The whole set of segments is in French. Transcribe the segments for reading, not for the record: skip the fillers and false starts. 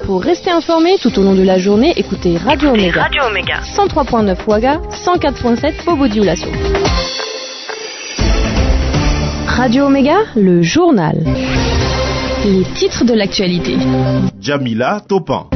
Pour rester informé tout au long de la journée, écoutez Radio Omega. 103.9 Ouaga, 104.7 Bobo-Dioulasso. Radio Omega, le journal. Les titres de l'actualité. Jamila Topan.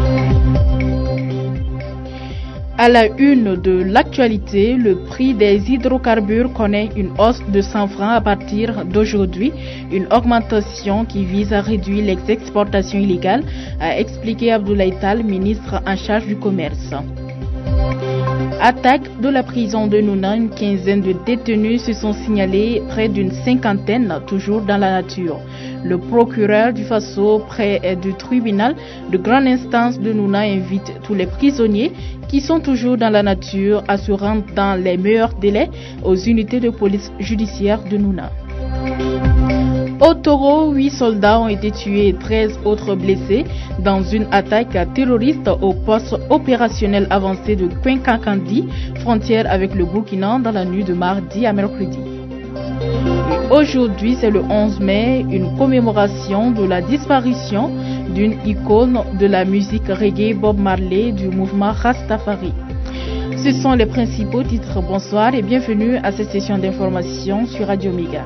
À la une de l'actualité, le prix des hydrocarbures connaît une hausse de 100 francs à partir d'aujourd'hui, une augmentation qui vise à réduire les exportations illégales, a expliqué Abdoulaye Tall, ministre en charge du commerce. Attaque de la prison de Nouna, une quinzaine de détenus se sont signalés, près d'une cinquantaine, toujours dans la nature. Le procureur du Faso, près du tribunal de grande instance de Nouna, invite tous les prisonniers qui sont toujours dans la nature à se rendre dans les meilleurs délais aux unités de police judiciaire de Nouna. Au Toro, 8 soldats ont été tués et 13 autres blessés dans une attaque terroriste au poste opérationnel avancé de Kwenkakandi, frontière avec le Burkina, dans la nuit de mardi à mercredi. Et aujourd'hui, c'est le 11 mai, une commémoration de la disparition d'une icône de la musique reggae Bob Marley du mouvement Rastafari. Ce sont les principaux titres. Bonsoir et bienvenue à cette session d'information sur Radio Omega.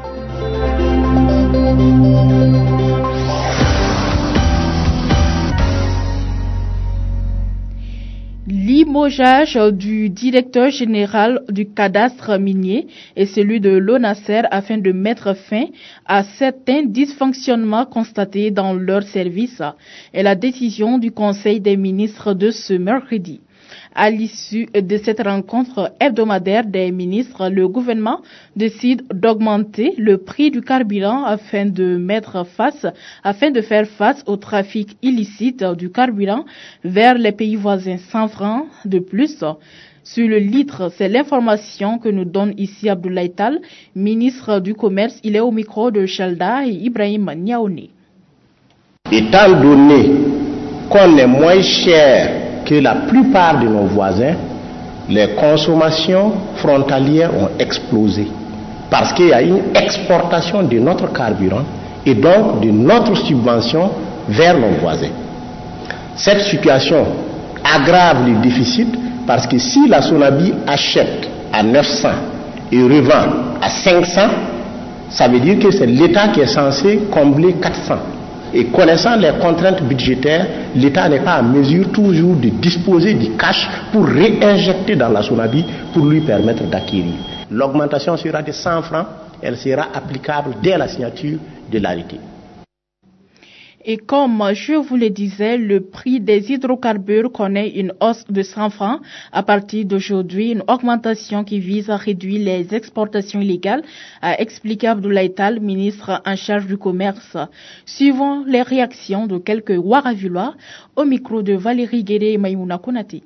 Limogeage du directeur général du cadastre minier et celui de l'ONASER afin de mettre fin à certains dysfonctionnements constatés dans leur service est la décision du Conseil des ministres de ce mercredi. À l'issue de cette rencontre hebdomadaire des ministres, le gouvernement décide d'augmenter le prix du carburant afin de faire face au trafic illicite du carburant vers les pays voisins. 100 francs de plus sur le litre. C'est l'information que nous donne ici Abdoulaye Tall, ministre du Commerce. Il est au micro de Chalda et Ibrahim Niaouni. Étant donné qu'on est moins cher que la plupart de nos voisins, les consommations frontalières ont explosé parce qu'il y a une exportation de notre carburant et donc de notre subvention vers nos voisins. Cette situation aggrave le déficit parce que si la Sonabi achète à 900 et revend à 500, ça veut dire que c'est l'État qui est censé combler 400. Et connaissant les contraintes budgétaires, l'État n'est pas en mesure toujours de disposer du cash pour réinjecter dans la Sonabi pour lui permettre d'acquérir. L'augmentation sera de 100 francs, elle sera applicable dès la signature de l'arrêté. Et comme je vous le disais, le prix des hydrocarbures connaît une hausse de 100 francs à partir d'aujourd'hui, une augmentation qui vise à réduire les exportations illégales, a expliqué Abdoulaye Tall, ministre en charge du commerce. Suivant les réactions de quelques Ouaravillois, au micro de Valérie Guéré et Maïmouna Konati.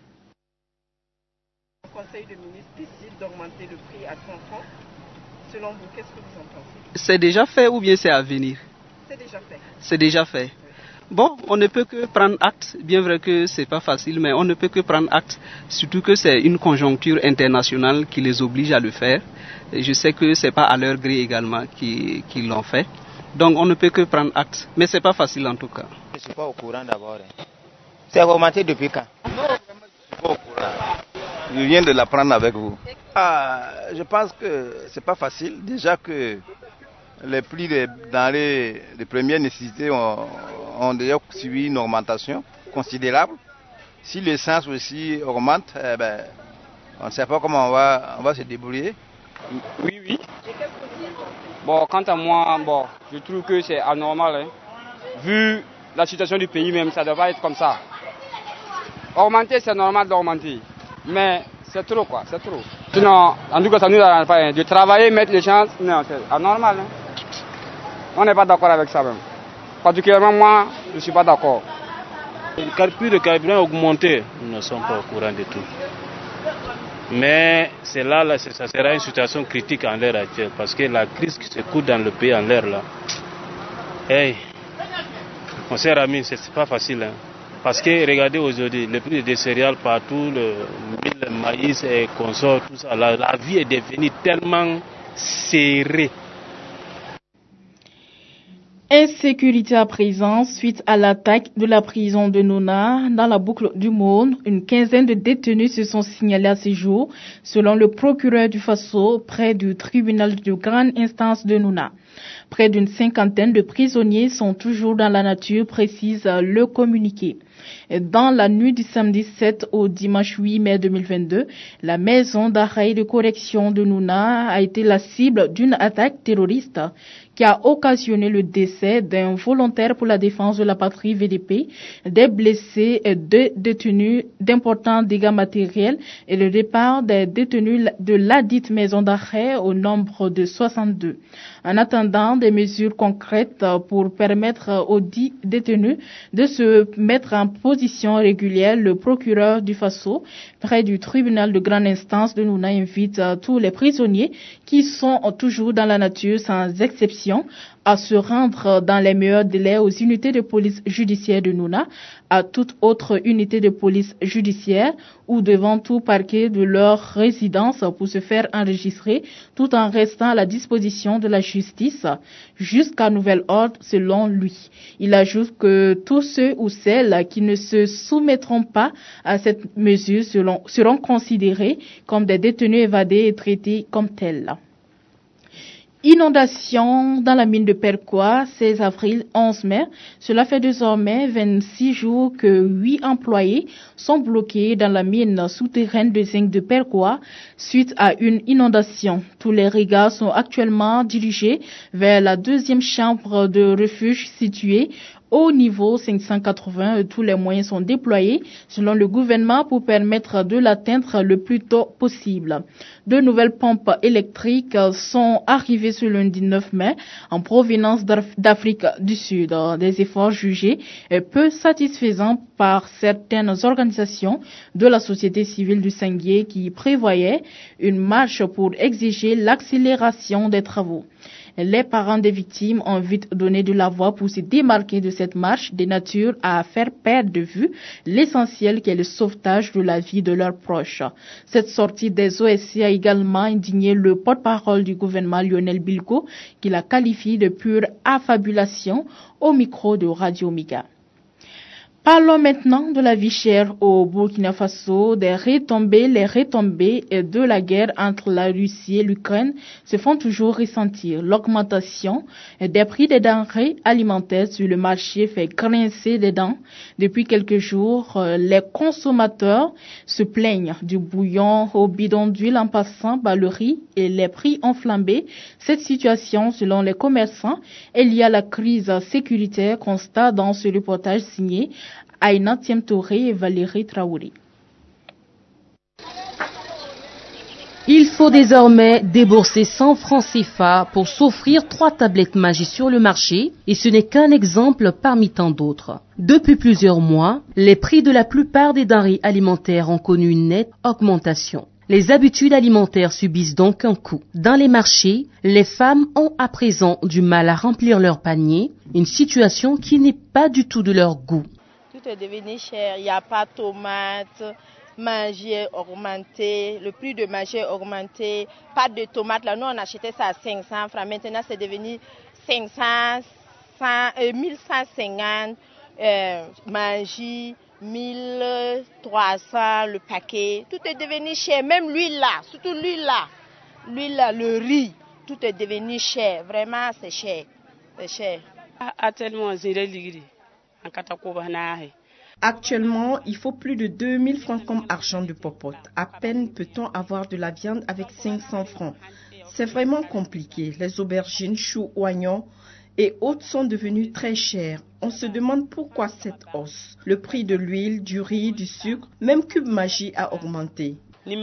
Le Conseil de ministres décide d'augmenter le prix à 100 francs. Selon vous, qu'est-ce que vous en pensez? C'est déjà fait ou bien c'est à venir? C'est déjà fait. C'est déjà fait. Bon, on ne peut que prendre acte, bien vrai que c'est pas facile, mais on ne peut que prendre acte, surtout que c'est une conjoncture internationale qui les oblige à le faire. Et je sais que c'est pas à leur gré également qu'ils l'ont fait. Donc on ne peut que prendre acte, mais c'est pas facile en tout cas. Je suis pas au courant d'abord. C'est augmenté depuis quand? Non, vraiment, je suis pas au courant. Je viens de l'apprendre avec vous. Je pense que c'est pas facile. Déjà que les prix des denrées de première nécessité ont déjà suivi une augmentation considérable. Si l'essence aussi augmente, on ne sait pas comment on va se débrouiller. Oui. Bon, quant à moi, je trouve que c'est anormal. Hein. Vu la situation du pays même, ça ne doit pas être comme ça. Augmenter, c'est normal d'augmenter. Mais c'est trop quoi, c'est trop. Sinon, en tout cas, ça nous arrange pas. De travailler, mettre les chances, non, c'est anormal. Hein. On n'est pas d'accord avec ça même. Particulièrement moi, je ne suis pas d'accord. Le carburant a augmenté. Nous ne sommes pas au courant de tout. Mais ça sera une situation critique en l'heure actuelle. Parce que la crise qui se coule dans le pays en l'heure là. Mon cher ami, c'est pas facile. Hein. Parce que regardez aujourd'hui, le prix des céréales partout, le maïs et consorts, tout ça, la vie est devenue tellement serrée. Insécurité à présent suite à l'attaque de la prison de Nouna dans la boucle du Monde. Une quinzaine de détenus se sont signalés à ce jour, selon le procureur du Faso, près du tribunal de grande instance de Nouna. Près d'une cinquantaine de prisonniers sont toujours dans la nature, précise le communiqué. Dans la nuit du samedi 7 au dimanche 8 mai 2022, la maison d'arrêt et de correction de Nouna a été la cible d'une attaque terroriste qui a occasionné le décès d'un volontaire pour la défense de la patrie VDP, des blessés et deux détenus d'importants dégâts matériels et le départ des détenus de ladite maison d'arrêt au nombre de 62. En attendant des mesures concrètes pour permettre aux 10 détenus de se mettre en position régulière, le procureur du Faso, près du tribunal de grande instance de Nouna, invite tous les prisonniers qui sont toujours dans la nature sans exception à se rendre dans les meilleurs délais aux unités de police judiciaire de Nouna, à toute autre unité de police judiciaire ou devant tout parquet de leur résidence pour se faire enregistrer tout en restant à la disposition de la justice jusqu'à nouvel ordre selon lui. Il ajoute que tous ceux ou celles qui ne se soumettront pas à cette mesure seront considérés comme des détenus évadés et traités comme tels. Inondation dans la mine de Perquois, 16 avril, 11 mai. Cela fait désormais 26 jours que 8 employés sont bloqués dans la mine souterraine de zinc de Perquois suite à une inondation. Tous les regards sont actuellement dirigés vers la deuxième chambre de refuge située au niveau 580, tous les moyens sont déployés selon le gouvernement pour permettre de l'atteindre le plus tôt possible. De nouvelles pompes électriques sont arrivées ce lundi 9 mai en provenance d'Afrique du Sud. Des efforts jugés peu satisfaisants par certaines organisations de la société civile du Sengier qui prévoyaient une marche pour exiger l'accélération des travaux. Les parents des victimes ont vite donné de la voix pour se démarquer de cette marche de nature à faire perdre de vue l'essentiel qui est le sauvetage de la vie de leurs proches. Cette sortie des OSC a également indigné le porte-parole du gouvernement Lionel Bilko qui la qualifie de pure affabulation au micro de Radio Méga. Parlons maintenant de la vie chère au Burkina Faso. Les retombées de la guerre entre la Russie et l'Ukraine se font toujours ressentir. L'augmentation des prix des denrées alimentaires sur le marché fait grincer des dents. Depuis quelques jours, les consommateurs se plaignent du bouillon au bidon d'huile en passant par le riz et les prix ont flambé. Cette situation, selon les commerçants, est liée à la crise sécuritaire, constat dans ce reportage signé Aïna Touré et Valérie Traoré. Il faut désormais débourser 100 francs CFA pour s'offrir 3 tablettes Magie sur le marché et ce n'est qu'un exemple parmi tant d'autres. Depuis plusieurs mois, les prix de la plupart des denrées alimentaires ont connu une nette augmentation. Les habitudes alimentaires subissent donc un coup. Dans les marchés, les femmes ont à présent du mal à remplir leur panier, une situation qui n'est pas du tout de leur goût. Tout est devenu cher, il n'y a pas de tomates, magie est augmenté, le prix de magie est augmenté, pas de tomates, là nous on achetait ça à 500 francs, maintenant c'est devenu 500, 1150, magie, 1300 le paquet, tout est devenu cher, même l'huile là, surtout l'huile là, le riz, tout est devenu cher, vraiment c'est cher, c'est cher. Actuellement, il faut plus de 2000 francs comme argent de popote. À peine peut-on avoir de la viande avec 500 francs. C'est vraiment compliqué. Les aubergines, choux, oignons et autres sont devenus très chers. On se demande pourquoi cette hausse. Le prix de l'huile, du riz, du sucre, même Cube Magie a augmenté.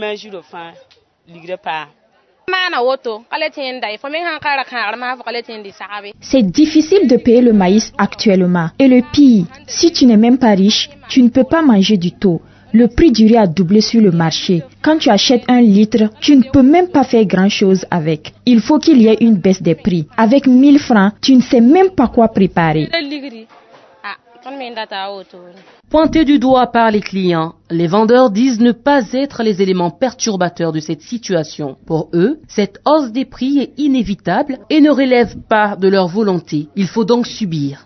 C'est difficile de payer le maïs actuellement. Et le pire, si tu n'es même pas riche, tu ne peux pas manger du tout. Le prix du riz a doublé sur le marché. Quand tu achètes 1 litre, tu ne peux même pas faire grand-chose avec. Il faut qu'il y ait une baisse des prix. Avec 1000 francs, tu ne sais même pas quoi préparer. Pointés du doigt par les clients, les vendeurs disent ne pas être les éléments perturbateurs de cette situation. Pour eux, cette hausse des prix est inévitable et ne relève pas de leur volonté. Il faut donc subir.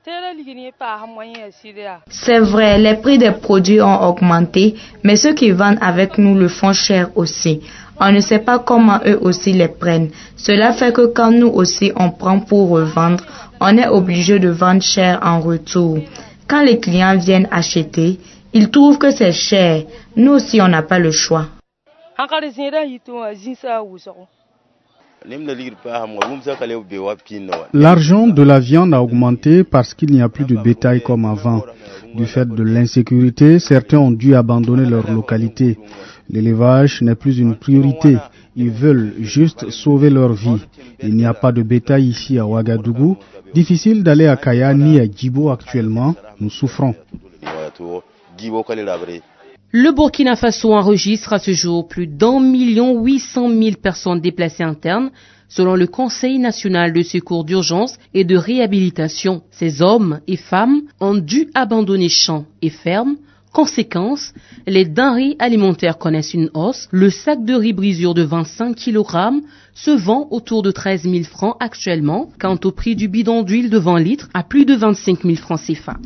C'est vrai, les prix des produits ont augmenté, mais ceux qui vendent avec nous le font cher aussi. On ne sait pas comment eux aussi les prennent. Cela fait que quand nous aussi on prend pour revendre, on est obligé de vendre cher en retour. Quand les clients viennent acheter, ils trouvent que c'est cher. Nous aussi on n'a pas le choix. L'argent de la viande a augmenté parce qu'il n'y a plus de bétail comme avant. Du fait de l'insécurité, certains ont dû abandonner leur localité. L'élevage n'est plus une priorité. Ils veulent juste sauver leur vie. Il n'y a pas de bétail ici à Ouagadougou. Difficile d'aller à Kaya ni à Djibo actuellement. Nous souffrons. Le Burkina Faso enregistre à ce jour plus d'1,8 million personnes déplacées internes, selon le Conseil national de secours d'urgence et de réhabilitation. Ces hommes et femmes ont dû abandonner champs et fermes. Conséquence, les denrées alimentaires connaissent une hausse. Le sac de riz brisure de 25 kg se vend autour de 13 000 francs actuellement, quant au prix du bidon d'huile de 20 litres à plus de 25 000 francs CFA.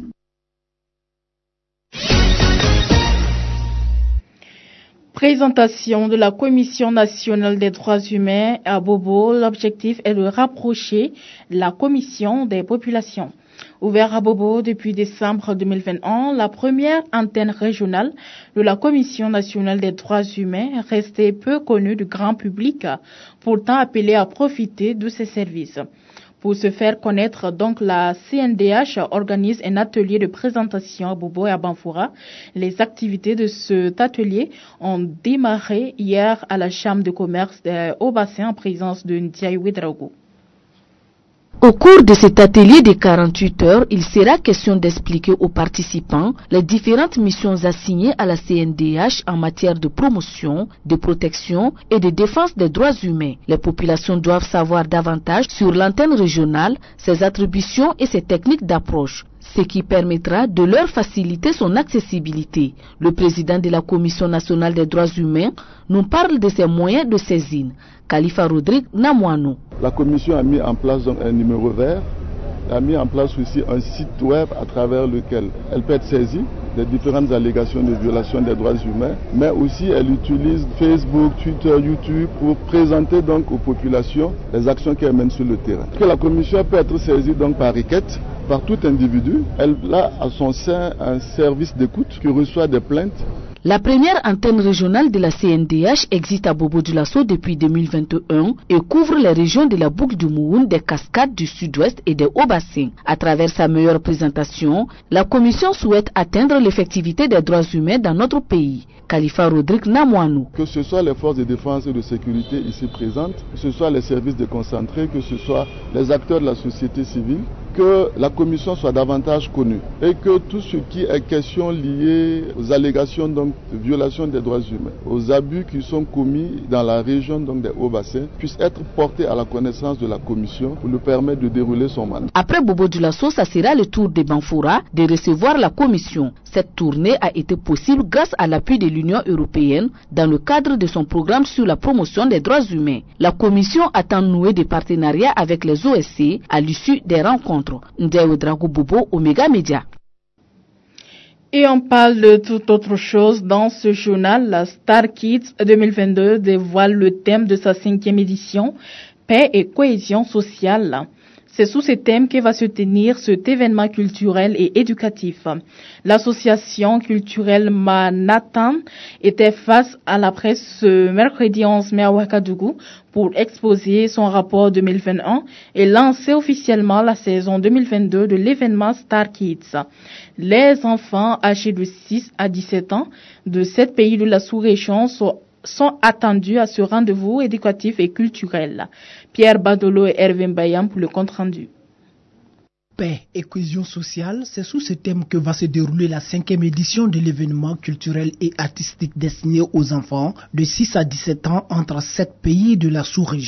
Présentation de la Commission nationale des droits humains à Bobo. L'objectif est de rapprocher la Commission des populations. Ouvert à Bobo depuis décembre 2021, la première antenne régionale de la Commission nationale des droits humains restait peu connue du grand public, pourtant appelée à profiter de ses services. Pour se faire connaître, donc, la CNDH organise un atelier de présentation à Bobo et à Banfoura. Les activités de cet atelier ont démarré hier à la Chambre de commerce au bassin en présence de Ndiaye Ouedraogo. Au cours de cet atelier de 48 heures, il sera question d'expliquer aux participants les différentes missions assignées à la CNDH en matière de promotion, de protection et de défense des droits humains. Les populations doivent savoir davantage sur l'antenne régionale, ses attributions et ses techniques d'approche, ce qui permettra de leur faciliter son accessibilité. Le président de la Commission nationale des droits humains nous parle de ses moyens de saisine. Khalifa Rodrigue Namouano. La Commission a mis en place donc un numéro vert, a mis en place aussi un site web à travers lequel elle peut être saisie des différentes allégations de violation des droits humains, mais aussi elle utilise Facebook, Twitter, YouTube pour présenter donc aux populations les actions qu'elle mène sur le terrain. Que la Commission peut être saisie donc par requête, par tout individu. Elle a à son sein un service d'écoute qui reçoit des plaintes. La première antenne régionale de la CNDH existe à Bobo-Dioulasso depuis 2021 et couvre les régions de la boucle du Mouhoun, des Cascades du Sud-Ouest et des Hauts-Bassins. À travers sa meilleure présentation, la Commission souhaite atteindre l'effectivité des droits humains dans notre pays. Khalifa Rodrigue Namouanou. Que ce soit les forces de défense et de sécurité ici présentes, que ce soit les services déconcentrés, que ce soit les acteurs de la société civile, que la Commission soit davantage connue et que tout ce qui est question lié aux allégations donc, de violation des droits humains, aux abus qui sont commis dans la région donc, des Hauts-Bassins, puisse être porté à la connaissance de la Commission pour lui permettre de dérouler son mandat. Après Bobo-Dioulasso, ça sera le tour de Banfoura de recevoir la Commission. Cette tournée a été possible grâce à l'appui de l'Union européenne dans le cadre de son programme sur la promotion des droits humains. La Commission attend nouer des partenariats avec les OSC à l'issue des rencontres. Ndiaye Ouedraogo Bobo, Omega Media. Et on parle de toute autre chose dans ce journal. La Star Kids 2022 dévoile le thème de sa 5e édition, paix et cohésion sociale. C'est sous ce thème que va se tenir cet événement culturel et éducatif. L'association culturelle Manhattan était face à la presse ce mercredi 11 mai à Ouagadougou pour exposer son rapport 2021 et lancer officiellement la saison 2022 de l'événement Star Kids. Les enfants âgés de 6 à 17 ans de 7 pays de la sous-région sont attendus à ce rendez-vous éducatif et culturel. Pierre Badolo et Hervé Mbayam pour le compte-rendu. Paix et cohésion sociale, c'est sous ce thème que va se dérouler la 5e édition de l'événement culturel et artistique destiné aux enfants de 6 à 17 ans entre 7 pays de la sous-région.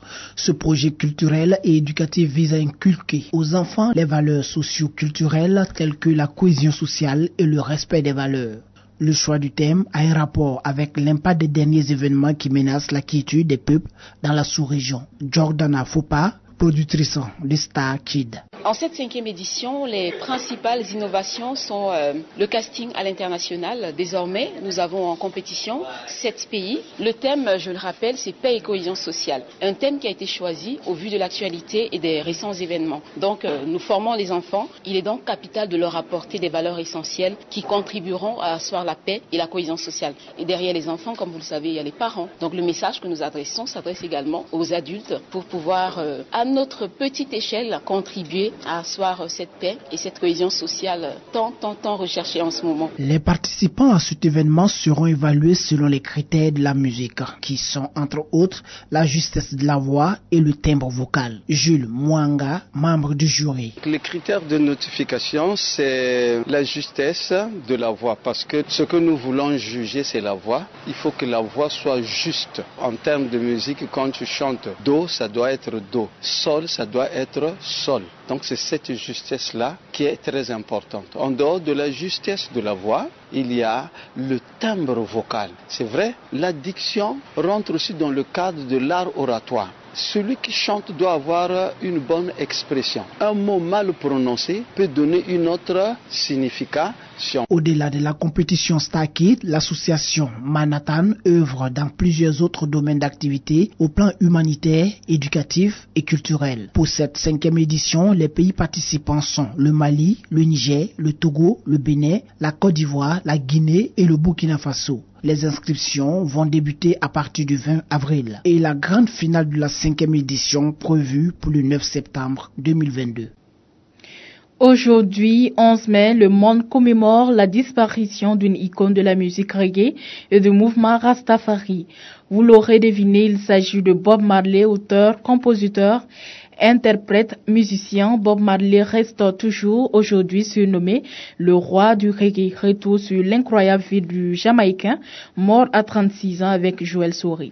Ce projet culturel et éducatif vise à inculquer aux enfants les valeurs socio-culturelles telles que la cohésion sociale et le respect des valeurs. Le choix du thème a un rapport avec l'impact des derniers événements qui menacent la quiétude des peuples dans la sous-région. Jordana Fopa, productrice de Star Kid. En cette 5e édition, les principales innovations sont le casting à l'international. Désormais, nous avons en compétition 7 pays. Le thème, je le rappelle, c'est paix et cohésion sociale. Un thème qui a été choisi au vu de l'actualité et des récents événements. Donc, nous formons les enfants. Il est donc capital de leur apporter des valeurs essentielles qui contribueront à asseoir la paix et la cohésion sociale. Et derrière les enfants, comme vous le savez, il y a les parents. Donc, le message que nous adressons s'adresse également aux adultes pour pouvoir, à notre petite échelle, contribuer à asseoir cette paix et cette cohésion sociale tant recherchée en ce moment. Les participants à cet événement seront évalués selon les critères de la musique, qui sont entre autres la justesse de la voix et le timbre vocal. Jules Mwanga, membre du jury. Les critères de notification, c'est la justesse de la voix, parce que ce que nous voulons juger, c'est la voix. Il faut que la voix soit juste. En termes de musique, quand tu chantes do, ça doit être do. Sol, ça doit être sol. Donc c'est cette justesse-là qui est très importante. En dehors de la justesse de la voix, il y a le timbre vocal. C'est vrai, la diction rentre aussi dans le cadre de l'art oratoire. Celui qui chante doit avoir une bonne expression. Un mot mal prononcé peut donner une autre signification. Au-delà de la compétition Star Kid, l'association Manhattan œuvre dans plusieurs autres domaines d'activité au plan humanitaire, éducatif et culturel. Pour cette 5e édition, les pays participants sont le Mali, le Niger, le Togo, le Bénin, la Côte d'Ivoire, la Guinée et le Burkina Faso. Les inscriptions vont débuter à partir du 20 avril et la grande finale de la 5e édition prévue pour le 9 septembre 2022. Aujourd'hui, 11 mai, le monde commémore la disparition d'une icône de la musique reggae et du mouvement Rastafari. Vous l'aurez deviné, il s'agit de Bob Marley, auteur, compositeur, interprète, musicien. Bob Marley reste toujours aujourd'hui surnommé le roi du reggae. Retour sur l'incroyable vie du Jamaïcain, mort à 36 ans avec Joël Souris.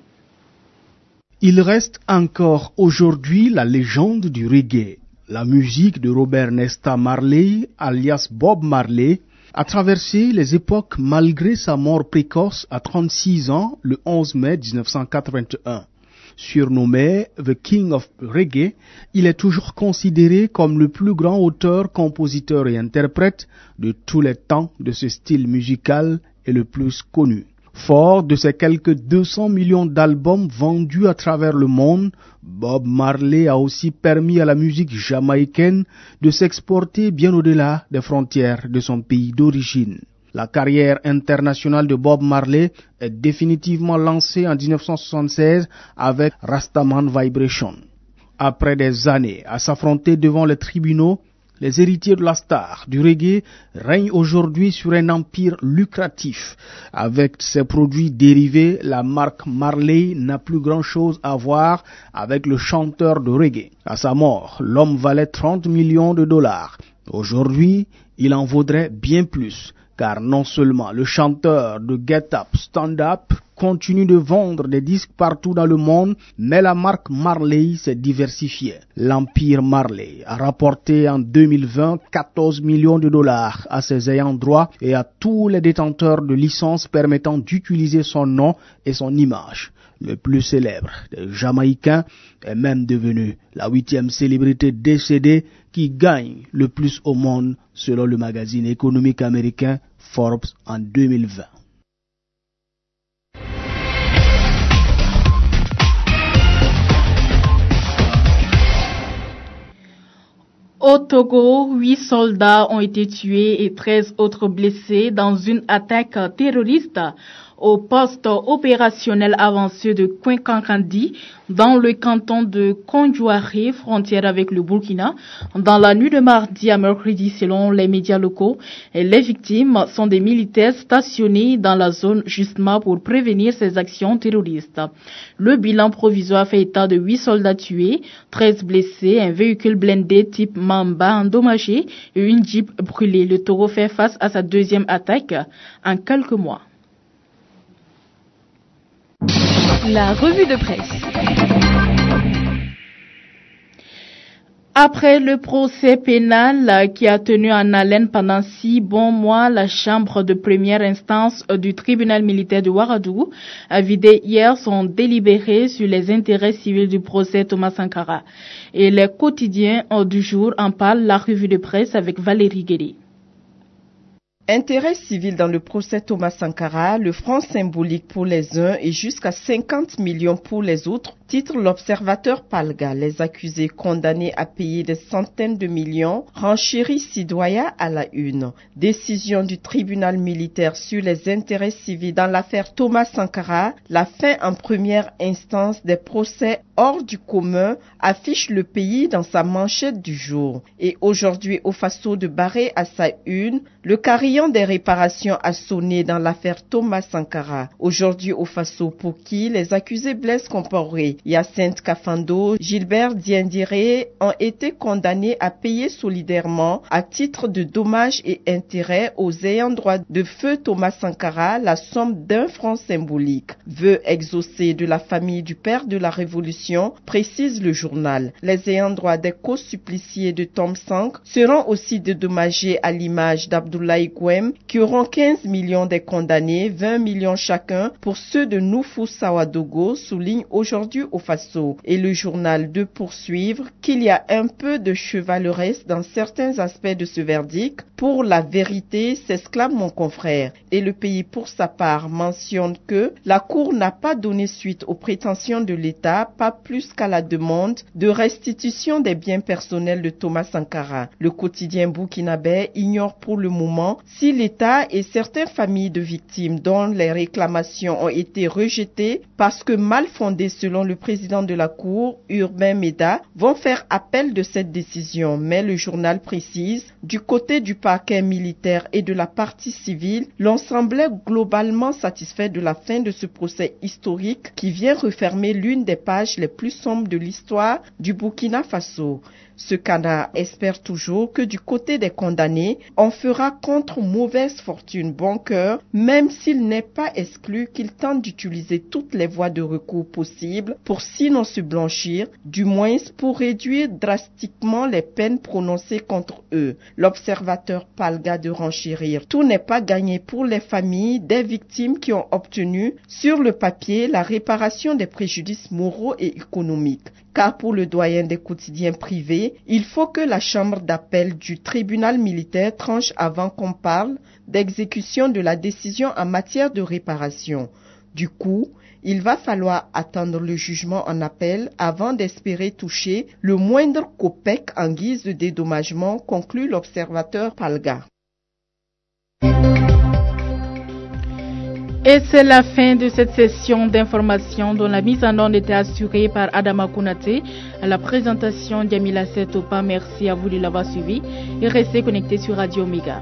Il reste encore aujourd'hui la légende du reggae. La musique de Robert Nesta Marley, alias Bob Marley, a traversé les époques malgré sa mort précoce à 36 ans le 11 mai 1981. Surnommé The King of Reggae, il est toujours considéré comme le plus grand auteur, compositeur et interprète de tous les temps de ce style musical et le plus connu. Fort de ses quelques 200 millions d'albums vendus à travers le monde, Bob Marley a aussi permis à la musique jamaïcaine de s'exporter bien au-delà des frontières de son pays d'origine. La carrière internationale de Bob Marley est définitivement lancée en 1976 avec Rastaman Vibration. Après des années à s'affronter devant les tribunaux, les héritiers de la star du reggae règnent aujourd'hui sur un empire lucratif. Avec ses produits dérivés, la marque Marley n'a plus grand-chose à voir avec le chanteur de reggae. À sa mort, l'homme valait 30 millions de dollars. Aujourd'hui, il en vaudrait bien plus, car non seulement le chanteur de Get Up, Stand Up continue de vendre des disques partout dans le monde, mais la marque Marley s'est diversifiée. L'empire Marley a rapporté en 2020 14 millions de dollars à ses ayants droit et à tous les détenteurs de licences permettant d'utiliser son nom et son image. Le plus célèbre des Jamaïcains est même devenu la 8e célébrité décédée qui gagne le plus au monde selon le magazine économique américain Forbes en 2020. Au Togo, 8 soldats ont été tués et 13 autres blessés dans une attaque terroriste au poste opérationnel avancé de Kouinkankandi dans le canton de Kondjouaré, frontière avec le Burkina, dans la nuit de mardi à mercredi selon les médias locaux. Et les victimes sont des militaires stationnés dans la zone justement pour prévenir ces actions terroristes. Le bilan provisoire fait état de 8 soldats tués, 13 blessés, un véhicule blindé type Mamba endommagé et une Jeep brûlée. Le Togo fait face à sa deuxième attaque en quelques mois. La revue de presse. Après le procès pénal qui a tenu en haleine pendant 6 bons mois, la chambre de première instance du tribunal militaire de Ouagadougou a vidé hier son délibéré sur les intérêts civils du procès Thomas Sankara. Et les quotidiens du jour en parlent, la revue de presse avec Valérie Guéry. Intérêt civil dans le procès Thomas Sankara, le franc symbolique pour les uns et jusqu'à 50 millions pour les autres, titre l'observateur Palga. Les accusés condamnés à payer des centaines de millions renchérit Sidoya à la une. Décision du tribunal militaire sur les intérêts civils dans l'affaire Thomas Sankara, la fin en première instance des procès hors du commun affiche le pays dans sa manchette du jour. Et aujourd'hui, au Faso de Barré à sa une, le carillon des réparations a sonné dans l'affaire Thomas Sankara. Aujourd'hui au Faso, pour qui les accusés Blaise Compaoré, Hyacinthe Kafando, Gilbert Diendéré ont été condamnés à payer solidairement à titre de dommages et intérêts aux ayants droit de feu Thomas Sankara la somme d'1 franc symbolique. Vœu exaucé de la famille du père de la Révolution, précise le journal. Les ayants droit des co-suppliciés de Tom Sank seront aussi dédommagés à l'image d'Abdoulaye Gouem, qui auront 15 millions des condamnés, 20 millions chacun pour ceux de Noufou Sawadogo, souligne aujourd'hui au Faso. Et le journal de poursuivre qu'il y a un peu de chevaleresque dans certains aspects de ce verdict. Pour la vérité, s'exclame mon confrère. Et le pays, pour sa part, mentionne que la Cour n'a pas donné suite aux prétentions de l'État, pas plus qu'à la demande de restitution des biens personnels de Thomas Sankara. Le quotidien burkinabé ignore pour le moment si l'État et certaines familles de victimes dont les réclamations ont été rejetées parce que mal fondées selon le président de la Cour, Urbain Meda, vont faire appel de cette décision. Mais le journal précise, du côté du parquet militaire et de la partie civile, l'on semblait globalement satisfait de la fin de ce procès historique qui vient refermer l'une des pages les plus sombres de l'histoire du Burkina Faso. Ce canard espère toujours que du côté des condamnés, on fera contre mauvaise fortune bon cœur, même s'il n'est pas exclu qu'ils tentent d'utiliser toutes les voies de recours possibles pour sinon se blanchir, du moins pour réduire drastiquement les peines prononcées contre eux. L'observateur Palga de renchérir. Tout n'est pas gagné pour les familles des victimes qui ont obtenu sur le papier la réparation des préjudices moraux et économiques. Car pour le doyen des quotidiens privés, il faut que la chambre d'appel du tribunal militaire tranche avant qu'on parle d'exécution de la décision en matière de réparation. Du coup, il va falloir attendre le jugement en appel avant d'espérer toucher le moindre copec en guise de dédommagement, conclut l'observateur Palga. Et c'est la fin de cette session d'information dont la mise en onde était assurée par Adama Kounate. À la présentation, Djamila Setopa. Merci à vous de l'avoir suivi et restez connectés sur Radio Omega.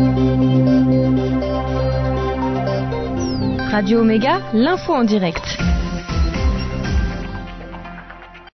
Radio Omega, l'info en direct.